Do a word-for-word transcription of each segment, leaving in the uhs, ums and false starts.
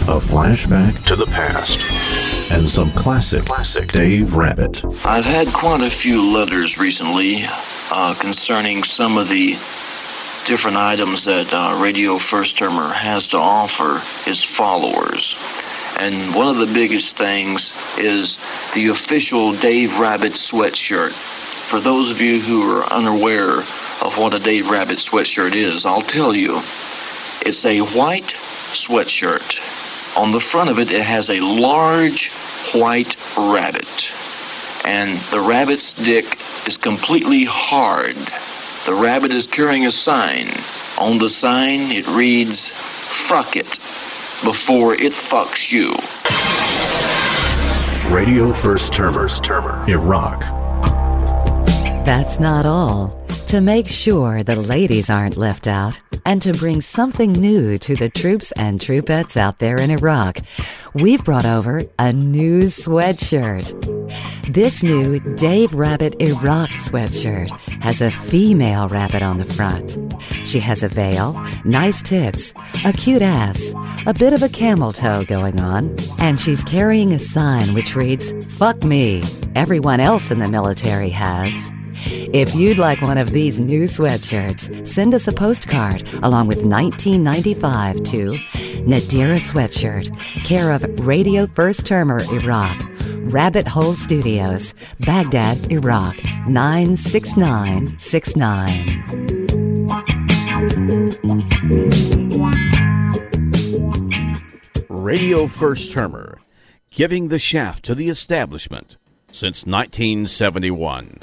A flashback to the past and some classic, classic Dave Rabbit. I've had quite a few letters recently uh, concerning some of the different items that uh, Radio First Termer has to offer his followers. And one of the biggest things is the official Dave Rabbit sweatshirt. For those of you who are unaware of what a Dave Rabbit sweatshirt is, I'll tell you. It's a white sweatshirt. On the front of it, it has a large white rabbit. And the rabbit's dick is completely hard. The rabbit is carrying a sign. On the sign, it reads, "Fuck it before it fucks you." Radio First Termers, Termer, Iraq. That's not all. To make sure the ladies aren't left out, and to bring something new to the troops and troopettes out there in Iraq, we've brought over a new sweatshirt. This new Dave Rabbit Iraq sweatshirt has a female rabbit on the front. She has a veil, nice tits, a cute ass, a bit of a camel toe going on, and she's carrying a sign which reads, "Fuck me, everyone else in the military has." If you'd like one of these new sweatshirts, send us a postcard along with nineteen ninety-five to Nadira Sweatshirt, care of Radio First Termer, Iraq, Rabbit Hole Studios, Baghdad, Iraq, nine six nine six nine. Radio First Termer, giving the shaft to the establishment since nineteen seventy-one.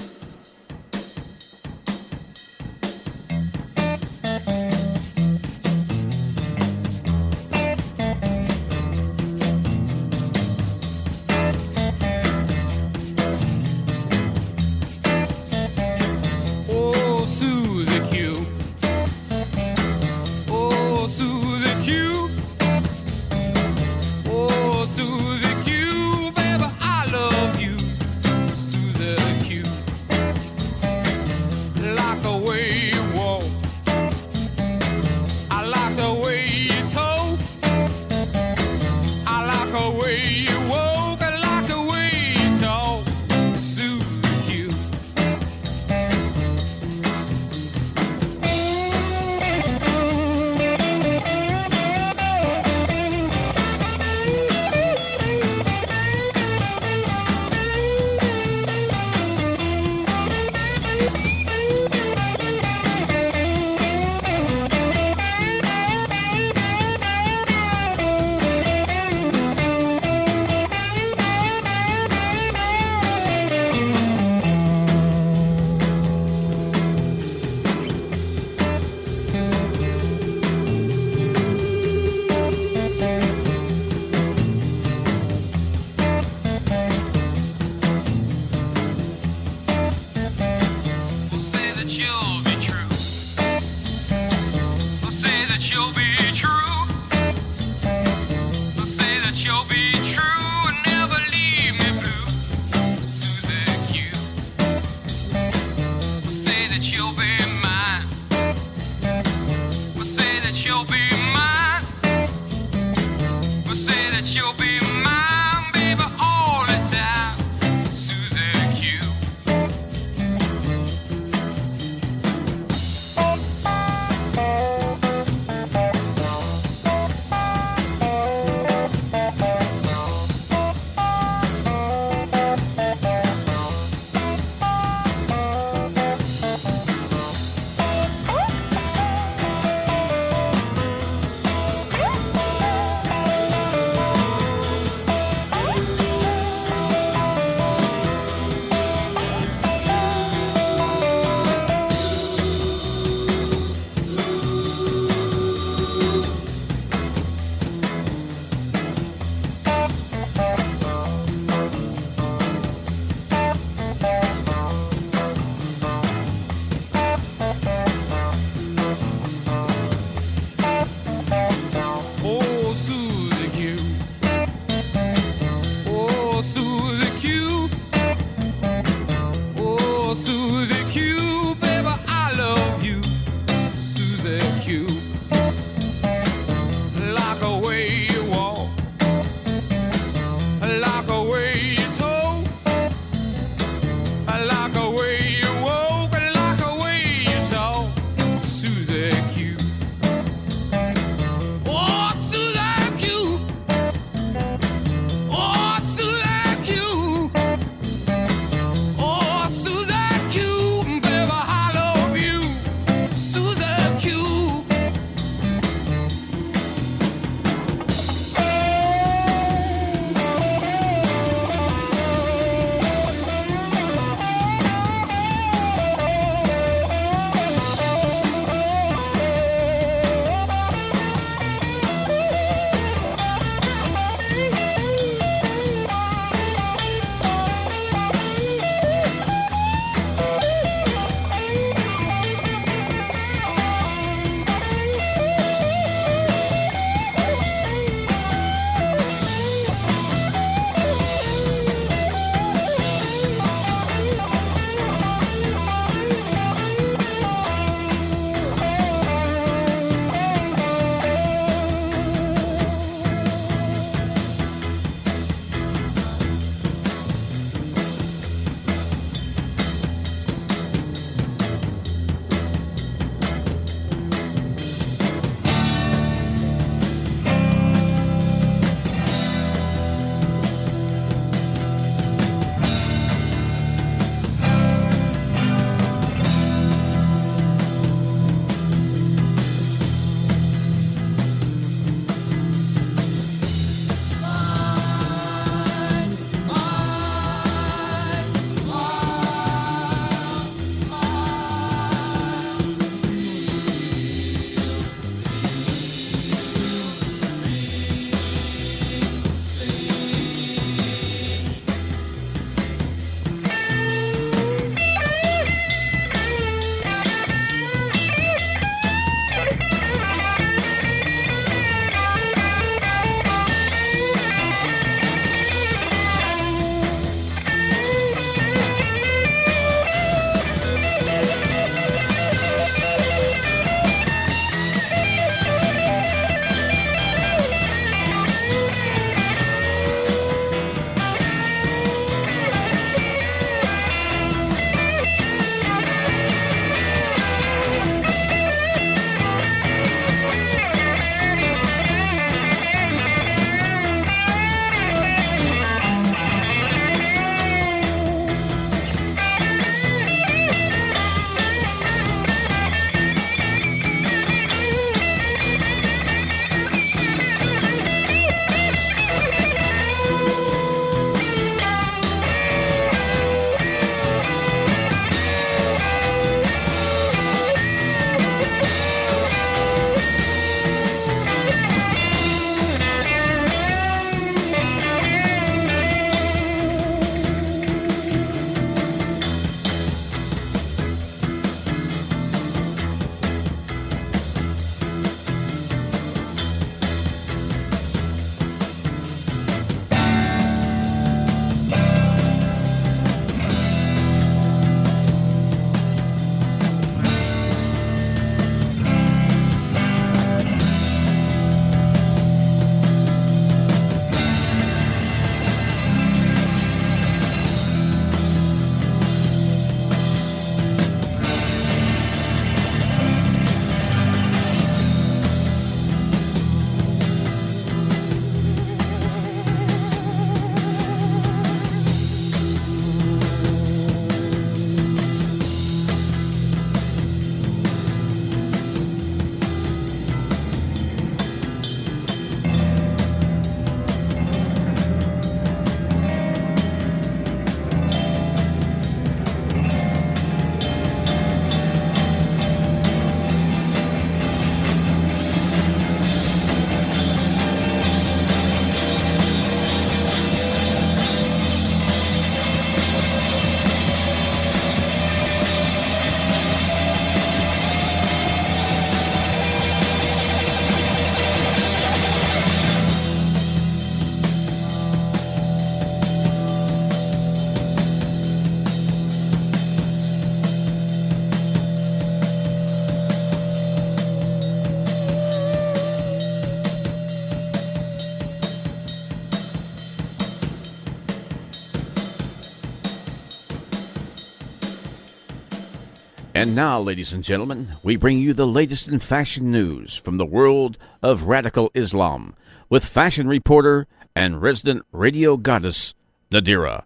And now, ladies and gentlemen, we bring you the latest in fashion news from the world of radical Islam with fashion reporter and resident radio goddess, Nadira.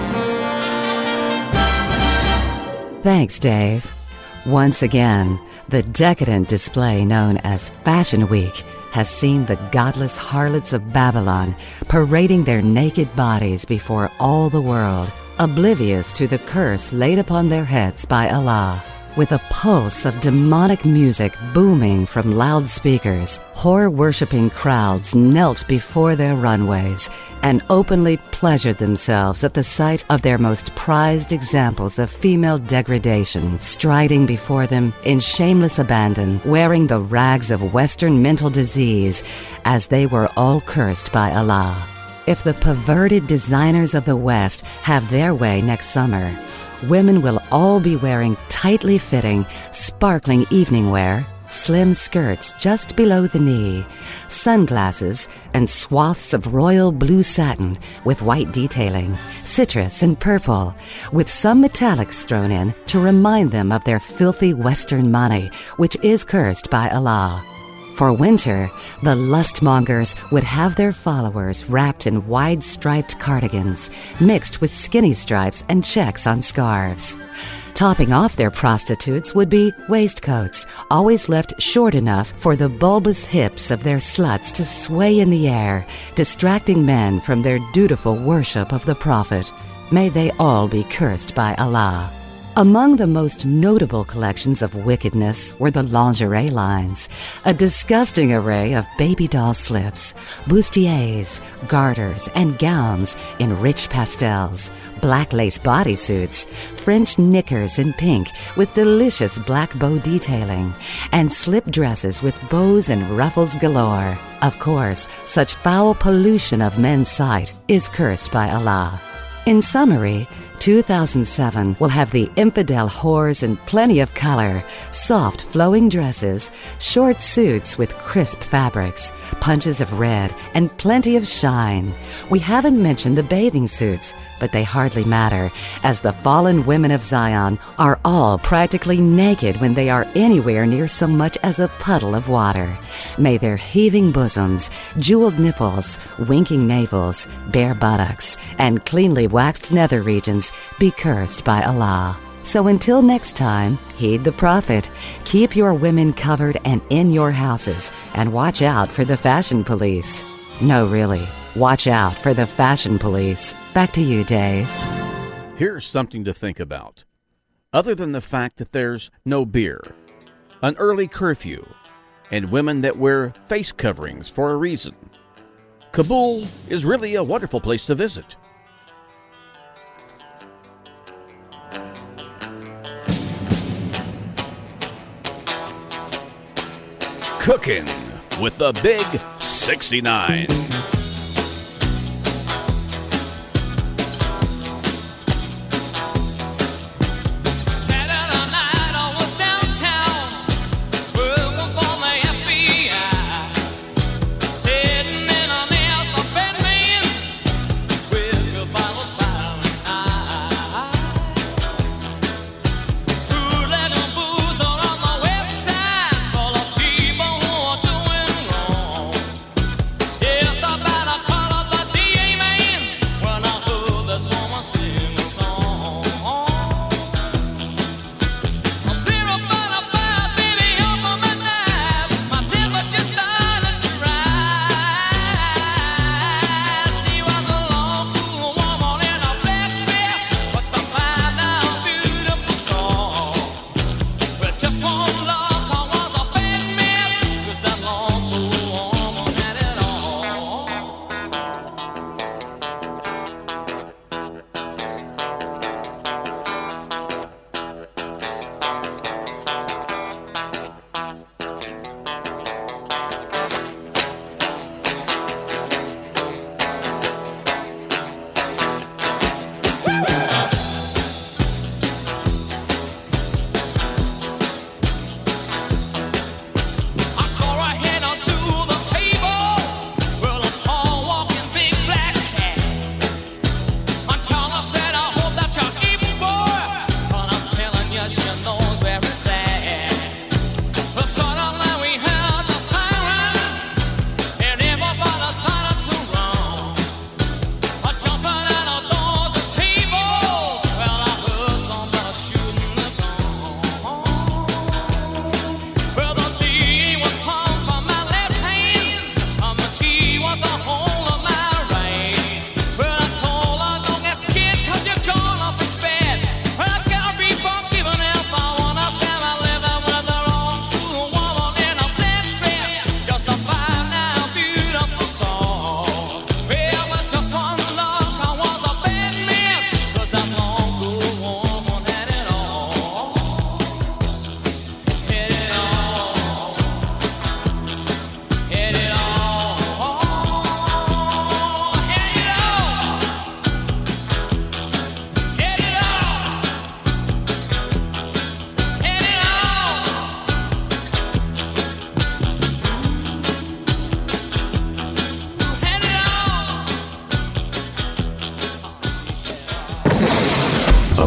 Thanks, Dave. Once again, the decadent display known as Fashion Week has seen the godless harlots of Babylon parading their naked bodies before all the world, oblivious to the curse laid upon their heads by Allah. With a pulse of demonic music booming from loudspeakers, whore-worshipping crowds knelt before their runways and openly pleasured themselves at the sight of their most prized examples of female degradation, striding before them in shameless abandon, wearing the rags of Western mental disease, as they were all cursed by Allah. If the perverted designers of the West have their way next summer, women will all be wearing tightly fitting, sparkling evening wear, slim skirts just below the knee, sunglasses, and swaths of royal blue satin with white detailing, citrus and purple, with some metallics thrown in to remind them of their filthy Western money, which is cursed by Allah. For winter, the lustmongers would have their followers wrapped in wide-striped cardigans, mixed with skinny stripes and checks on scarves. Topping off their prostitutes would be waistcoats, always left short enough for the bulbous hips of their sluts to sway in the air, distracting men from their dutiful worship of the Prophet. May they all be cursed by Allah. Among the most notable collections of wickedness were the lingerie lines, a disgusting array of baby doll slips, bustiers, garters, and gowns in rich pastels, black lace bodysuits, French knickers in pink with delicious black bow detailing, and slip dresses with bows and ruffles galore. Of course, such foul pollution of men's sight is cursed by Allah. In summary, two thousand seven will have the infidel whores in plenty of color, soft flowing dresses, short suits with crisp fabrics, punches of red, and plenty of shine. We haven't mentioned the bathing suits, but they hardly matter, as the fallen women of Zion are all practically naked when they are anywhere near so much as a puddle of water. May their heaving bosoms, jeweled nipples, winking navels, bare buttocks, and cleanly waxed nether regions be cursed by Allah. So until next time, heed the Prophet, keep your women covered and in your houses, and watch out for the fashion police. No, really, watch out for the fashion police. Back to you, Dave. Here's something to think about. Other than the fact that there's no beer, an early curfew, and women that wear face coverings for a reason, Kabul is really a wonderful place to visit. Cooking with the Big sixty-nine. Stop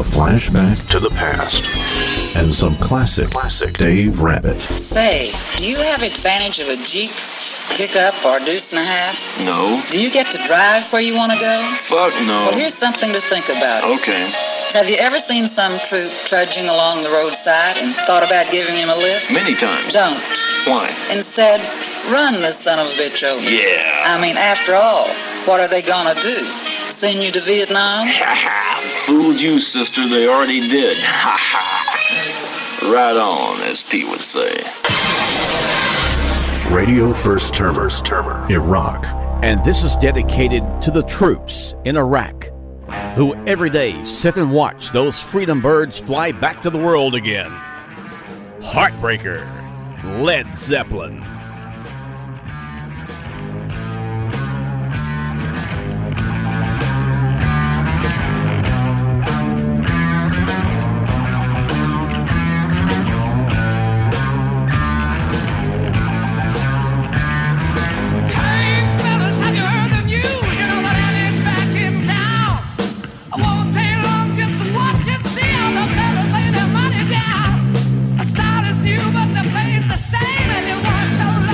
flashback to the past and some classic, classic Dave Rabbit. Say, do you have advantage of a Jeep, pickup, or deuce and a half? No. Do you get to drive where you want to go? Fuck no. Well, here's something to think about. Okay. Have you ever seen some troop trudging along the roadside and thought about giving him a lift? Many times. Don't. Why? Instead, run the son of a bitch over. Yeah. I mean, after all, what are they gonna do? Send you to Vietnam? Ha ha. Fooled you, sister. They already did. Ha ha. Right on, as Pete would say. Radio First Termer, Termer, Iraq. And this is dedicated to the troops in Iraq, who every day sit and watch those freedom birds fly back to the world again. Heartbreaker, Led Zeppelin. Same and it was so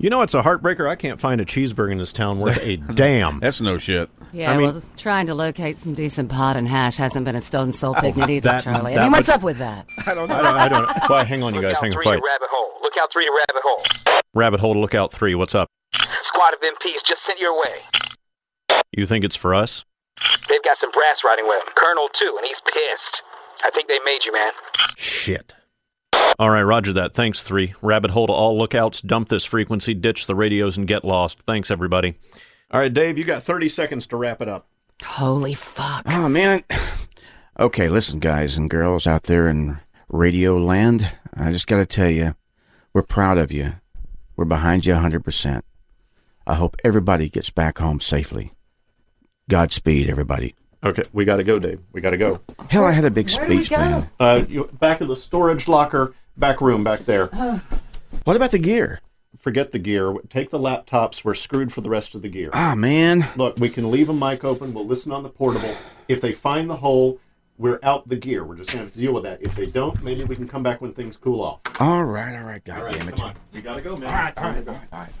You know, it's a heartbreaker. I can't find a cheeseburger in this town worth a damn. That's no shit. Yeah, I mean, well, trying to locate some decent pot and hash hasn't been a stone soul picnic either, that- Charlie. that I mean, what's would- up with that? I don't know. I don't, I don't Why, hang on, you guys. Lookout Hang on. three Quiet. to Rabbit Hole. Lookout three to Rabbit Hole. Rabbit hole to lookout three. What's up? Squad of M Ps just sent your way. You think it's for us? They've got some brass riding with them. Colonel, too, and he's pissed. I think they made you, man. Shit. All right, roger that. Thanks, three. Rabbit hole to all lookouts. Dump this frequency, ditch the radios, and get lost. Thanks, everybody. All right, Dave, you got thirty seconds to wrap it up. Holy fuck. Oh, man. Okay, listen, guys and girls out there in radio land, I just got to tell you, we're proud of you. We're behind you one hundred percent. I hope everybody gets back home safely. Godspeed, everybody. Okay, we got to go, Dave. We got to go. Hell, I had a big Where do we speech go? planned. Uh, you, back of the storage locker, back room back there. What about the gear? Forget the gear. Take the laptops. We're screwed for the rest of the gear. Ah, man. Look, we can leave a mic open. We'll listen on the portable. If they find the hole, we're out the gear. We're just going to have to deal with that. If they don't, maybe we can come back when things cool off. All right, all right, God All right, damn it. come on. We got to go, man. All right, all right, all right, all right.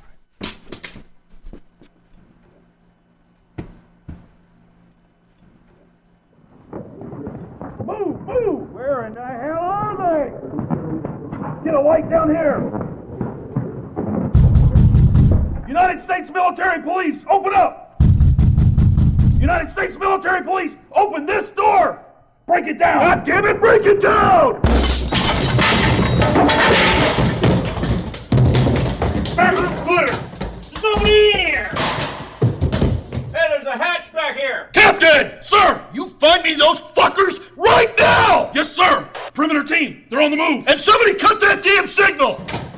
Move, move! Where in the hell are they? Get a light down here! United States Military Police, open up! United States Military Police, open this door! Break it down! God damn it, break it down! Bathroom's clear! There's nobody in here! Hey, there's a hatch back here! Captain! Sir! You find me those fuckers right now! Yes, sir! Perimeter team, they're on the move! And somebody cut that damn signal!